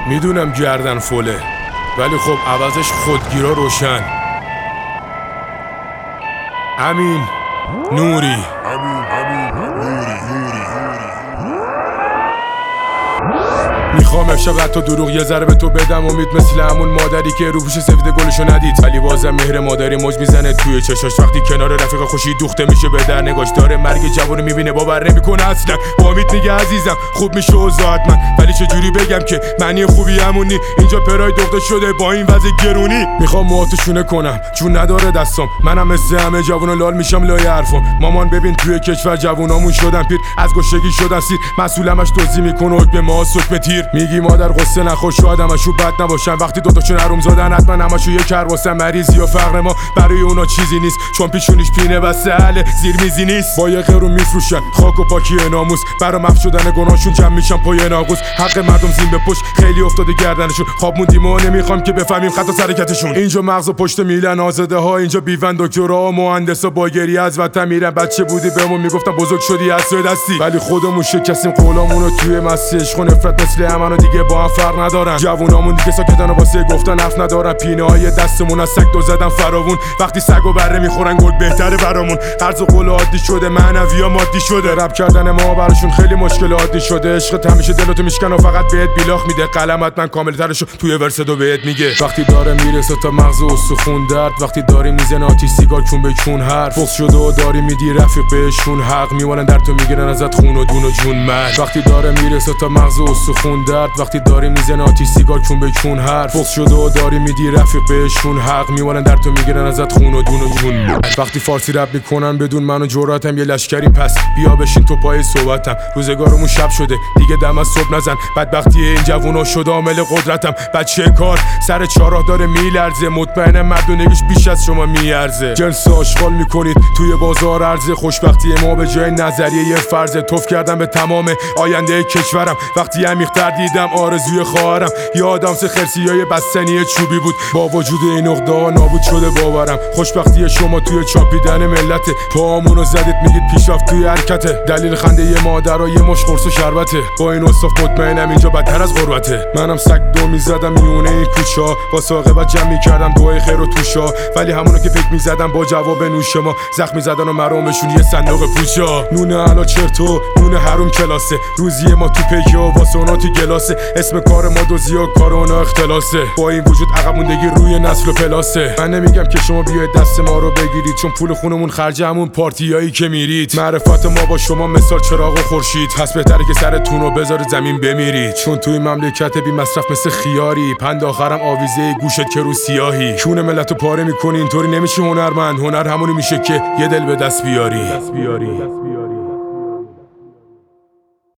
میدونم گردن فله، ولی خب عوضش خودگیرا روشن. امین نوری. میخوام امشب حتی دروغ یه ذره به تو بدم، امید مثل همون مادری که رو پوش سفید گلشو ندید، ولی بازم مهر مادری موج میزنه توی چشاش وقتی کنار رفیق خوشی دوخته میشه به در نگاش داره. مرگ جوونو میبینه باور نمیکنه اصلا. با امید میگه عزیزم خوب میشه اوضاعت من، ولی چه جوری بگم که معنی خوبی همونی؟ اینجا پرای دوخته شده با این وضع گرونی. میخوام موهاتو کنم چون نداره دستام، منم مثل همه جوونا لال میشم لای حرفام. مامان ببین توی کشور جوونامون شدن پیر، از گشتگی شدن سیر، مسئولمش دزدی میکنه حکم ما حکم تیر. میگی مادر قصه نخور شاید همشو بد نباشن، وقتی دوتاشون حروم زادن حتما همشو یه کرواسن. مریضی و فقر ما برای اونا چیزی نیست، چون پیشونیش پینه و سهله زیر میزی نیست. با یه قرون میفروشن خاک و پاکی ناموس، برا محو شدن گناهشون جمع میشن پای ناقوس. حق مردم زین به پشت خیلی افتاده گردنشون، خواب موندیم و نمیخوام که بفهمیم خطا حرکتشون. اینجا مغز و پشت میلن آزاده ها، اینجا بیون دکترا و مهندسا با گریه از وطن میرن. بچه بودی بهمون میگفتن بزرگ شدی از سوی دستی، ولی خودمون شکستیم قولامونو توی مستی. عشق و نفرت مثل همانو دیگه با هم فرق ندارن. جوونامون دیگه ساکتن و واسه گفتن حرف ندارن. پینه های دستمون از سگ دو زدن فراوون، وقتی سگ و بره میخورن گل بهتره برامون. قرض و قول عادی شده، معنوی مادی شده، رپ کردن ما براشون خیلی مشکل عادی شده. عشق همیشه دلتو میشکن و فقط بهت بیلاخ میده، قلمت من کامل ترشو توی ورس دو بهت میگه. وقتی داره میرسه تا مغز و استخون درد، وقتی داری میزنه آتیش سیگار چون به چون حرف فوق شده و داری میدی رفیق بهشون حق میوالن در تو میگیرن ازت خون و دون و جون مرد. وقتی داره میرسه تا مغز و استخون درد، وقتی داری میزنه آتیش سیگار چون به چون حرف فوق شده و داری میدی رفیق بهشون حق میوالن در تو میگیرن ازت خون و دون و جون مرد. وقتی فارسی رپ میکنن بدون من و جرأتم یه لشکری، پس بیا بشین تو پای صحبتم. روزگارمون شب شده دیگه دم از صبح نزن، بدبختی این جوونا شده عامل قدرتم. بچه کار سر چهارراه داره میلرزه، مطمئنم مردونگیش بیش از شما میارزه. جنس آشغال میکنید توی بازار عرضه، خوشبختی ما به جای نظریه یه فرضه. توف کردم به تمام آینده کشورم، وقتی عمیق‌تر دیدم آرزوی خواهرم. یادم سه خرسیای بستنی چوبی بود، با وجود این عقده‌ها نابود شده باورم. خوشبختی شما توی چاپیدن ملته، پاهامونو زدید میگید پیشرفت توی حرکته. دلیل خنده یه مادر و یه مش قرص و شربته، با این اوصاف مطمئنم اینجا بدتر از غربته. منم سگ دو میزدم میونه این کوچا، با ساقه جمع میکردم دعای خیر و توشا، ولی همونو که فکر میزدم با جواب نوش ما زخم میزدن و مرامشون یه صندوق پوچا. نون علا چرتو نون حروم کلاسه، روزی ما تو پیکه و واسه اونا تو گلاسه. اسم کار ما دوزی و کار اونا اختلاسه، با این وجود عقب موندگی روی نسل و پلاسه. من نمیگم که شما بیاید دست ما رو بگیرید، چون پول خونمون خرج همون پارتیایی که میرید. معرفت ما با شما مثال چراغ و خورشید، پس بهتره که سرتون رو بذارید زمین بمیرید، چون توی مملکت بی مصرف مثل خیاری. پند آخرم آویزه گوشت که رو سیاهی، کون ملتو پاره میکنی. اینطوری نمیشه هنرمند، هنر همونی میشه که یه دل به دست بیاری.